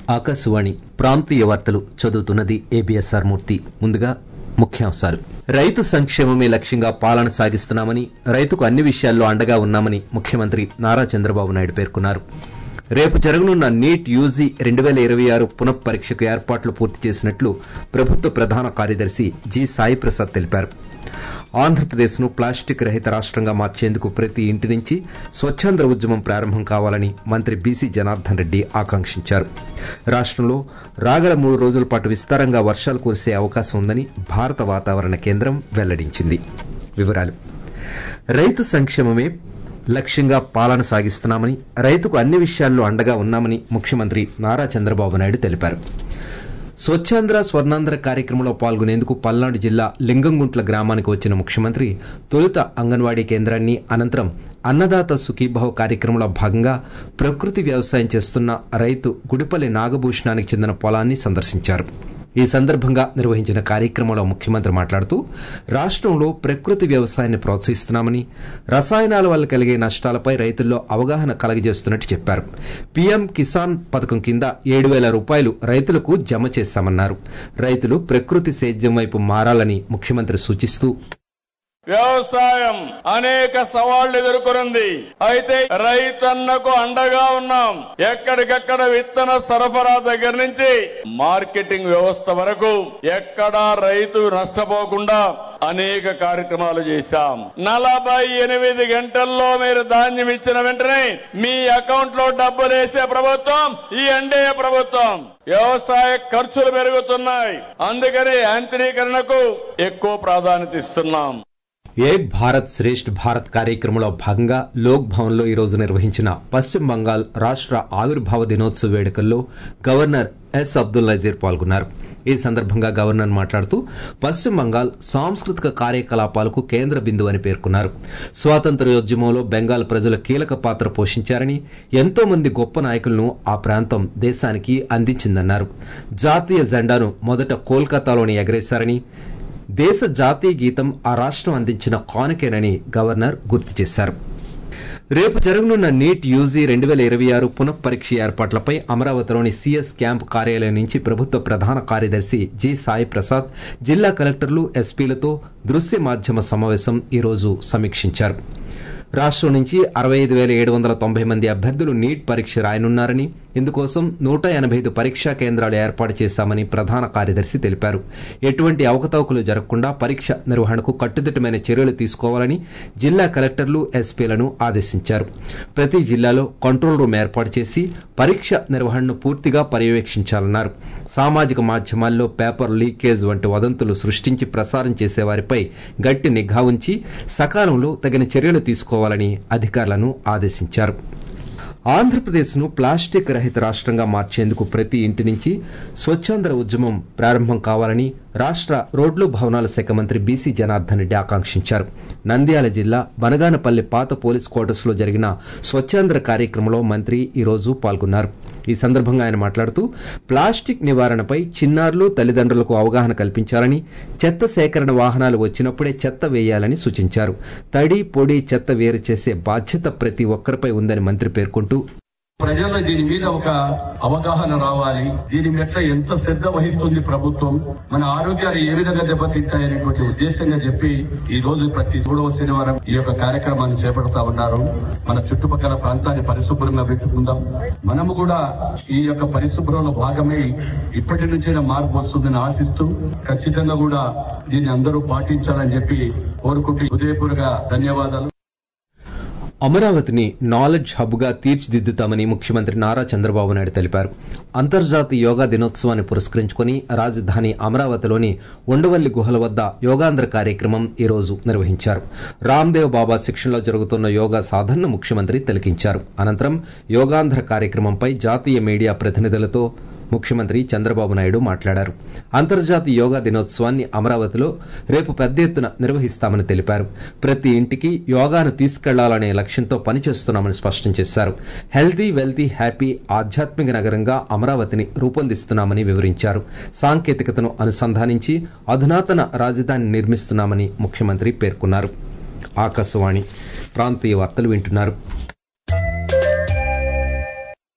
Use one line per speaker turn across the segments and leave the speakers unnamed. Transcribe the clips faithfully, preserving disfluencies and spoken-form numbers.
ఆకాశవాణి ప్రాంతీయ వార్తలు చదువుతున్నది ఏబిఎస్ఆర్ మూర్తి. ముందుగా ముఖ్యాంశాలు. రైతు సంక్షేమమే లక్ష్యంగా పాలన సాగిస్తున్నామని, రైతుకు అన్ని విషయాల్లో అండగా ఉన్నామని ముఖ్యమంత్రి నారా చంద్రబాబు నాయుడు పేర్కొన్నారు. రేపు జరగనున్న నీట్ యూజీ రెండు వేల ఇరవై ఆరు పునఃపరీక్షకు ఏర్పాట్లు పూర్తి చేసినట్లు ప్రభుత్వ ప్రధాన కార్యదర్శి జి సాయి ప్రసాద్ తెలిపారు. ఆంధ్రప్రదేశ్ను ప్లాస్టిక్ రహిత రాష్ట్రంగా మార్చేందుకు ప్రతి ఇంటి నుంచి స్వచ్ఛాంధ్ర ఉద్యమం ప్రారంభం కావాలని మంత్రి బీసీ జనార్దన్ రెడ్డి ఆకాంక్షించారు. రాష్ట్రంలో రాగల మూడు రోజుల పాటు విస్తారంగా వర్షాలు కురిసే అవకాశం ఉందని భారత వాతావరణ కేంద్రం వెల్లడించింది. వివరాలు. రైతు సంక్షేమమే లక్ష్యంగా పాలన సాగిస్తున్నామని, రైతుకు అన్ని విషయాల్లో అండగా ఉన్నామని ముఖ్యమంత్రి నారా చంద్రబాబు నాయుడు తెలిపారు. స్వచ్ఛాంధ్ర స్వర్ణాంధ్ర కార్యక్రమంలో పాల్గొనేందుకు పల్నాడు జిల్లా లింగంగుంట్ల గ్రామానికి వచ్చిన ముఖ్యమంత్రి తొలుత అంగన్వాడీ కేంద్రాన్ని, అనంతరం అన్నదాత సుఖీభావ కార్యక్రమంలో భాగంగా ప్రకృతి వ్యవసాయం చేస్తున్న రైతు గుడిపల్లి నాగభూషణానికి చెందిన పొలాన్ని సందర్శించారు. ఈ సందర్భంగా నిర్వహించిన కార్యక్రమంలో ముఖ్యమంత్రి మాట్లాడుతూ రాష్ట్రంలో ప్రకృతి వ్యవసాయాన్ని ప్రోత్సహిస్తున్నామని, రసాయనాల వల్ల కలిగే నష్టాలపై రైతుల్లో అవగాహన కలగజేస్తున్నట్టు చెప్పారు. పీఎం కిసాన్ పథకం కింద ఏడు వేల రూపాయలు రైతులకు జమ చేశామన్నారు. రైతులు ప్రకృతి సేద్యం వైపు మారాలని ముఖ్యమంత్రి సూచిస్తూ,
వ్యవసాయం అనేక సవాళ్లు ఎదుర్కొంది. అయితే రైతన్నకు అండగా ఉన్నాం. ఎక్కడికక్కడ విత్తన సరఫరా దగ్గర నుంచి మార్కెటింగ్ వ్యవస్థ వరకు ఎక్కడా రైతు నష్టపోకుండా అనేక కార్యక్రమాలు చేశాం. నలభై ఎనిమిది గంటల్లో మీరు ధాన్యం ఇచ్చిన వెంటనే మీ అకౌంట్ లో డబ్బులు వేసే ప్రభుత్వం ఈ ఎన్డీఏ ప్రభుత్వం. వ్యవసాయ ఖర్చులు పెరుగుతున్నాయి, అందుకని యాంత్రీకరణకు ఎక్కువ ప్రాధాన్యత ఇస్తున్నాం.
ఏక్ భారత్ శ్రేష్ఠ భారత్ కార్యక్రమంలో భాగంగా లోక్ భవన్ లో ఈరోజు నిర్వహించిన పశ్చిమ బంగాల్ రాష్ట్ర ఆవిర్భావ దినోత్సవ వేడుకల్లో గవర్నర్ ఎస్ అబ్దుల్ నజీర్ పాల్గొన్నారు. ఈ సందర్భంగా గవర్నర్ మాట్లాడుతూ పశ్చిమ బంగాల్ సాంస్కృతిక కార్యకలాపాలకు కేంద్ర బిందువు అని పేర్కొన్నారు. స్వాతంత్ర్యోద్యమంలో బెంగాల్ ప్రజలు కీలక పాత్ర పోషించారని, ఎంతో మంది గొప్ప నాయకులను ఆ ప్రాంతం దేశానికి అందించిందన్నారు. జాతీయ జెండాను మొదట కోల్కతాలోని ఎగరేశారని, దేశ జాతీయ గీతం ఆ రాష్ట్రం అందించిన కానుకేనని గవర్నర్ గుర్తు చేశారు. రేపు జరగనున్న నీట్ యూజీ రెండు వేల ఇరవై ఆరు పునఃపరీక్ష ఏర్పాట్లపై అమరావతిలోని సీఎస్ క్యాంప్ కార్యాలయం నుంచి ప్రభుత్వ ప్రధాన కార్యదర్శి జి సాయి ప్రసాద్ జిల్లా కలెక్టర్లు, ఎస్పీలతో దృశ్య మాధ్యమ సమావేశం ఈరోజు సమీక్షించారు. రాష్ట్రం నుంచి అరవై ఐదు వేల ఏడు వందల తొంభై మంది అభ్యర్థులు నీట్ పరీక్ష రాయనున్నారని, ఇందుకోసం నూట ఎనభై ఐదు పరీక్షా కేంద్రాలు ఏర్పాటు చేశామని ప్రధాన కార్యదర్శి తెలిపారు. ఎటువంటి అవకతవకలు జరగకుండా పరీక్ష నిర్వహణకు కట్టుదిట్టమైన చర్యలు తీసుకోవాలని జిల్లా కలెక్టర్లు, ఎస్పీలను ఆదేశించారు. ప్రతి జిల్లాలో కంట్రోల్ రూమ్ ఏర్పాటు చేసి పరీక్ష నిర్వహణను పూర్తిగా పర్యవేక్షించాలన్నారు. సామాజిక మాధ్యమాల్లో పేపర్ లీకేజ్ వంటి వదంతులు సృష్టించి ప్రసారం చేసేవారిపై గట్టి నిఘా ఉంచి సకాలంలో తగిన చర్యలు తీసుకోవాలని అధికారులను ఆదేశించారు. ఆంధ్రప్రదేశ్ను ప్లాస్టిక్ రహిత రాష్ట్రంగా మార్చేందుకు ప్రతి ఇంటి నుంచి స్వచ్ఛాంధ్ర ఉద్యమం ప్రారంభం కావాలని రాష్ట్ర రోడ్లు భవనాల శాఖ మంత్రి బీసీ జనార్దన్ రెడ్డి ఆకాంక్షించారు. నంద్యాల జిల్లా బనగానపల్లి పాత పోలీస్ క్వార్టర్స్ లో జరిగిన స్వచ్ఛాంధ్ర కార్యక్రమంలో మంత్రి ఈరోజు పాల్గొన్నారు. ఈ సందర్భంగా ఆయన మాట్లాడుతూ ప్లాస్టిక్ నివారణపై చిన్నారులు, తల్లిదండ్రులకు అవగాహన కల్పించాలని, చెత్త సేకరణ వాహనాలు వచ్చినప్పుడే చెత్త వేయాలని సూచించారు. తడి, పొడి చెత్త వేరు చేసే బాధ్యత ప్రతి ఒక్కరిపై ఉందని మంత్రి పేర్కొంటూ,
ప్రజల్లో దీని మీద ఒక అవగాహన రావాలి. దీని మీద ఎంత శ్రద్ధ వహిస్తుంది ప్రభుత్వం, మన ఆరోగ్యాలు ఏ విధంగా దెబ్బతింటాయనేటువంటి ఉద్దేశంగా చెప్పి ఈ రోజు ప్రతి మూడవ శనివారం ఈ యొక్క కార్యక్రమాన్ని చేపడతా ఉన్నారు. మన చుట్టుపక్కల ప్రాంతాన్ని పరిశుభ్రంగా పెట్టుకుందాం. మనము కూడా ఈ యొక్క పరిశుభ్రంలో భాగమై ఇప్పటి నుంచే మార్పు వస్తుందని ఆశిస్తూ ఖచ్చితంగా కూడా దీన్ని అందరూ పాటించాలని చెప్పి కోరుకుంటూ హృదయపూర్వక ధన్యవాదాలు.
అమరావతిని నాలెడ్జ్ హబ్ గా తీర్చిదిద్దుతామని ముఖ్యమంత్రి నారా చంద్రబాబు నాయుడు తెలిపారు. అంతర్జాతీయ యోగా దినోత్సవాన్ని పురస్కరించుకుని రాజధాని అమరావతిలోని ఉండవల్లి గుహల వద్ద యోగాంధ్ర కార్యక్రమం ఈరోజు నిర్వహించారు. రామ్దేవ్ బాబా శిక్షణలో జరుగుతున్న యోగా సాధనను ముఖ్యమంత్రి తిలకించారు. అనంతరం యోగాంధ్ర కార్యక్రమంపై జాతీయ మీడియా ప్రతినిధులతో ముఖ్యమంత్రి చంద్రబాబు నాయుడు మాట్లాడారు. అంతర్జాతీయ యోగా దినోత్సవాన్ని అమరావతిలో రేపు పెద్ద ఎత్తున నిర్వహిస్తామని తెలిపారు. ప్రతి ఇంటికి యోగాను తీసుకెళ్లాలనే లక్ష్యంతో పనిచేస్తున్నామని స్పష్టం చేశారు. హెల్తీ, వెల్తీ, హ్యాపీ ఆధ్యాత్మిక నగరంగా అమరావతిని రూపొందిస్తున్నామని వివరించారు. సాంకేతికతను అనుసంధానించి అధునాతన రాజధాని నిర్మిస్తున్నామని ముఖ్యమంత్రి పేర్కొన్నారు. ఆకాశవాణి ప్రాంతీయ వార్తలు వింటున్నారు.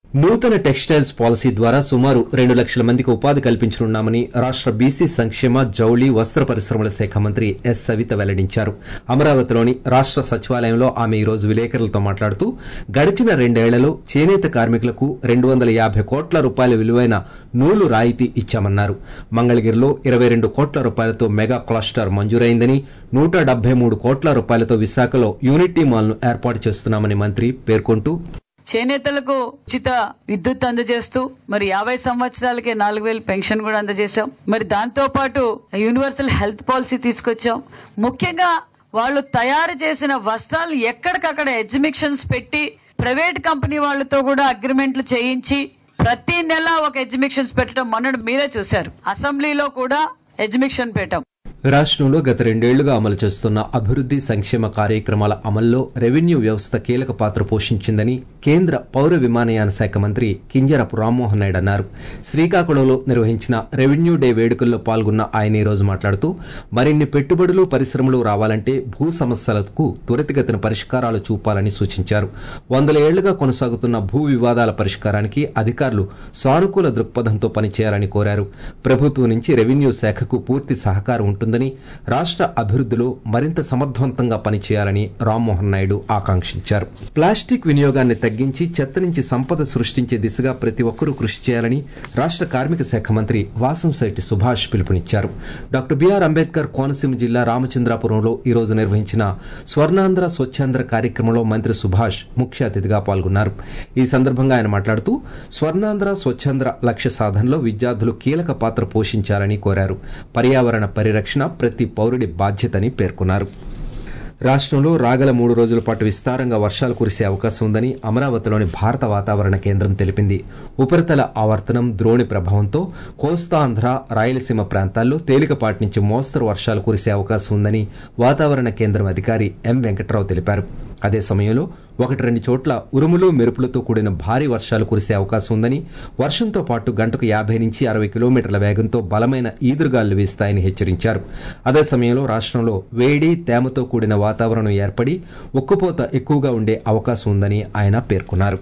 నూతన టెక్స్టైల్స్ పాలసీ ద్వారా సుమారు రెండు లక్షల మందికి ఉపాధి కల్పించనున్నామని రాష్ట బీసీ సంక్షేమ జౌళి వస్త్ర పరిశ్రమల శాఖ మంత్రి ఎస్ సవిత వెల్లడించారు. అమరావతిలోని రాష్ట సచివాలయంలో ఆమె ఈ రోజు విలేకరులతో మాట్లాడుతూ గడిచిన రెండేళ్లలో చేనేత కార్మికులకు రెండు వందల యాభై కోట్ల రూపాయల విలువైన నూలు రాయితీ ఇచ్చామన్నారు. మంగళగిరిలో ఇరవై రెండు కోట్ల రూపాయలతో మెగా క్లస్టర్ మంజూరైందని, నూట డెబ్బై మూడు కోట్ల రూపాయలతో విశాఖలో యూనిటీ మాల్ ను ఏర్పాటు చేస్తున్నామని మంత్రి పేర్కొంటూ,
చేనేతలకు ఉచిత విద్యుత్ అందజేస్తూ మరి యాభై సంవత్సరాలకే నాలుగు వేలు పెన్షన్ కూడా అందజేశాం. మరి దాంతో పాటు యూనివర్సల్ హెల్త్ పాలసీ తీసుకొచ్చాం. ముఖ్యంగా వాళ్ళు తయారు చేసిన వస్త్రాలు ఎక్కడికక్కడ ఎగ్జిబిషన్స్ పెట్టి ప్రైవేట్ కంపెనీ వాళ్లతో కూడా అగ్రిమెంట్లు చేయించి ప్రతి నెల ఒక ఎగ్జిబిషన్స్ పెట్టడం మొన్న మీరే చూశారు. అసెంబ్లీలో కూడా ఎగ్జిబిషన్ పెట్టాం.
రాష్ట్రంలో గత రెండేళ్లుగా అమలు చేస్తున్న అభివృద్ది సంక్షేమ కార్యక్రమాల అమల్లో రెవెన్యూ వ్యవస్థ కీలక పాత్ర పోషించిందని కేంద్ర పౌర విమానయాన శాఖ మంత్రి కింజరపు రామ్మోహన్ నాయుడు అన్నారు. శ్రీకాకుళంలో నిర్వహించిన రెవెన్యూ డే వేడుకల్లో పాల్గొన్న ఆయన ఈ రోజు మాట్లాడుతూ మరిన్ని పెట్టుబడులు పరిశ్రమలు రావాలంటే భూ సమస్యలకు త్వరితగతిన పరిష్కారాలు చూపాలని సూచించారు. వందల ఏళ్లుగా కొనసాగుతున్న భూ వివాదాల పరిష్కారానికి అధికారులు సానుకూల దృక్పథంతో పనిచేయాలని కోరారు. ప్రభుత్వం నుంచి రెవెన్యూ శాఖకు పూర్తి సహకారం ఉంటుందని, రాష్ట్ర అభివృద్ధిలో మరింత సమర్థవంతంగా పనిచేయాలని రామ్మోహన్ నాయుడు ఆకాంక్షించారు. ప్లాస్టిక్ వినియోగాన్ని తగ్గించి చెత్త నుంచి సంపద సృష్టించే దిశగా ప్రతి ఒక్కరూ కృషి చేయాలని రాష్ట్ర కార్మిక శాఖ మంత్రి వాసంశెట్టి సుభాష్ పిలుపునిచ్చారు. డాక్టర్ బిఆర్ అంబేద్కర్ కోనసీమ జిల్లా రామచంద్రాపురంలో ఈ రోజు నిర్వహించిన స్వర్ణాంధ్ర స్వచ్ఛాంధ్ర కార్యక్రమంలో మంత్రి సుభాష్ ముఖ్య అతిథిగా పాల్గొన్నారు. ఈ సందర్భంగా ఆయన మాట్లాడుతూ స్వర్ణాంధ్ర స్వచ్ఛాంధ్ర లక్ష్య సాధనలో విద్యార్థులు కీలక పాత్ర పోషించాలని కోరారు. పర్యావరణ పరిరక్షణ ప్రతి పౌరుడి బాధ్యతని పేర్కొన్నారు. రాష్ట్రంలో రాగల మూడు రోజుల పాటు విస్తారంగా వర్షాలు కురిసే అవకాశం ఉందని అమరావతిలోని భారత వాతావరణ కేంద్రం తెలిపింది. ఉపరితల ఆవర్తనం ద్రోణి ప్రభావంతో కోస్తాంధ్ర, రాయలసీమ ప్రాంతాల్లో తేలికపాటి నుంచి మోస్తరు వర్షాలు కురిసే అవకాశం ఉందని వాతావరణ కేంద్రం అధికారి ఎం వెంకట్రావు తెలిపారు. అదే సమయంలో ఒకటి రెండు చోట్ల ఉరుములు మెరుపులతో కూడిన భారీ వర్షాలు కురిసే అవకాశం ఉందని, వర్షంతో పాటు గంటకు యాభై నుంచి అరవై కిలోమీటర్ల వేగంతో బలమైన ఈదురుగాలు వీస్తాయని హెచ్చరించారు. అదే సమయంలో రాష్ట్రంలో వేడి తేమతో కూడిన వాతావరణం ఏర్పడి ఉక్కపోత ఎక్కువగా ఉండే అవకాశం ఉందని ఆయన పేర్కొన్నారు.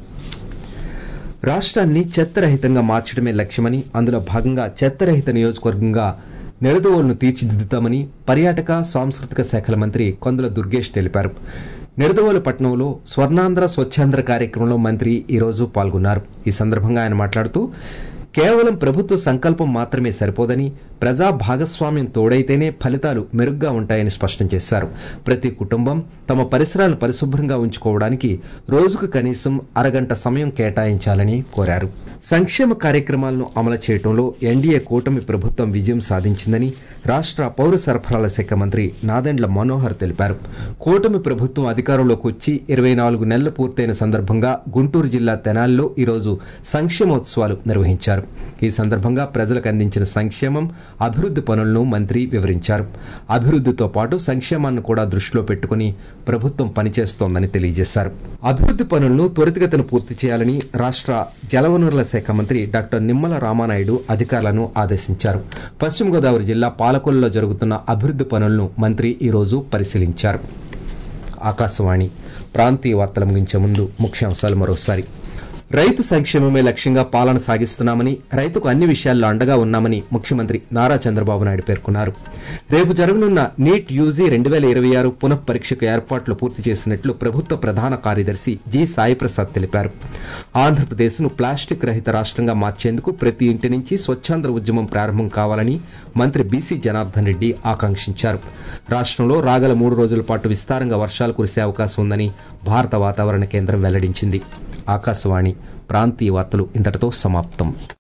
రాష్ట్రాన్ని చెత్తరహితంగా మార్చడమే లక్ష్యమని, అందులో భాగంగా చెత్తరహిత నియోజకవర్గంగా నిడదవోలును తీర్చిదిద్దుతామని పర్యాటక సాంస్కృతిక శాఖల మంత్రి కొందుల దుర్గేష్ తెలిపారు. నిడదవోలు పట్టణంలో స్వర్ణాంధ్ర స్వచ్ఛాంధ్ర కార్యక్రమంలో మంత్రి ఈ రోజు పాల్గొన్నారు. ఈ సందర్భంగా ఆయన మాట్లాడుతూ కేవలం ప్రభుత్వ సంకల్పం మాత్రమే సరిపోదని, ప్రజా భాగస్వామ్యం తోడైతేనే ఫలితాలు మెరుగ్గా ఉంటాయని స్పష్టం చేశారు. ప్రతి కుటుంబం తమ పరిసరాలను పరిశుభ్రంగా ఉంచుకోవడానికి రోజుకు కనీసం అరగంట సమయం కేటాయించాలని కోరారు. సంక్షేమ కార్యక్రమాలను అమలు చేయడంలో ఎన్డీఏ కూటమి ప్రభుత్వం విజయం సాధించిందని రాష్ట్ర పౌర సరఫరాల శాఖ మంత్రి నాదెండ్ల మనోహర్ తెలిపారు. కూటమి ప్రభుత్వం అధికారంలోకి వచ్చి ఇరవై నాలుగు నెలలు పూర్తయిన సందర్భంగా గుంటూరు జిల్లా తెనాలిలో ఈరోజు సంక్షేమోత్సవాలు నిర్వహించారు. ఈ సందర్భంగా ప్రజలకు అందించిన సంక్షేమం, అభివృద్ది పనులను మంత్రి వివరించారు. అభివృద్దితో పాటు సంక్షేమాన్ని కూడా దృష్టిలో పెట్టుకుని ప్రభుత్వం పనిచేస్తోందని తెలియజేశారు. అభివృద్ది పనులను త్వరితగతిన పూర్తి చేయాలని రాష్ట్ర జలవనరుల శాఖ మంత్రి డాక్టర్ నిమ్మల రామానాయుడు అధికారులను ఆదేశించారు. పశ్చిమ గోదావరి జిల్లా పాలకొల్లులో జరుగుతున్న అభివృద్ది పనులను మంత్రి ఈ రోజు పరిశీలించారు. ఆకాశవాణి ప్రాంతీయ వార్తలు ముగించే ముందు ముఖ్యాంశాలు మరోసారి. రైతు సంక్షేమమే లక్ష్యంగా పాలన సాగిస్తున్నామని, రైతుకు అన్ని విషయాల్లో అండగా ఉన్నామని ముఖ్యమంత్రి నారా చంద్రబాబు నాయుడు పేర్కొన్నారు. రేపు జరగనున్న నీట్ యూజీ రెండు వేల ఇరవై ఆరు పునః పరీక్షకు ఏర్పాట్లు పూర్తి చేసినట్లు ప్రభుత్వ ప్రధాన కార్యదర్శి జి సాయిప్రసాద్ తెలిపారు. ఆంధ్రప్రదేశ్ను ప్లాస్టిక్ రహిత రాష్ట్రంగా మార్చేందుకు ప్రతి ఇంటి నుంచి స్వచ్ఛాంధ్ర ఉద్యమం ప్రారంభం కావాలని మంత్రి బీసీ జనార్దన్ రెడ్డి ఆకాంక్షించారు. రాష్ట్రంలో రాగల మూడు రోజుల పాటు విస్తారంగా వర్షాలు కురిసే అవకాశం ఉందని భారత వాతావరణ కేంద్రం వెల్లడించింది. ఆకాశవాణి ప్రాంతీయ వార్తలు ఇంతటితో సమాప్తం.